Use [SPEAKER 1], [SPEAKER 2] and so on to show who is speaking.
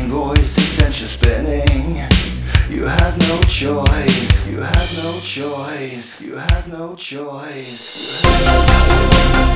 [SPEAKER 1] invoice, attention spinning. You have no choice, you have no choice, you have no choice, you have no choice.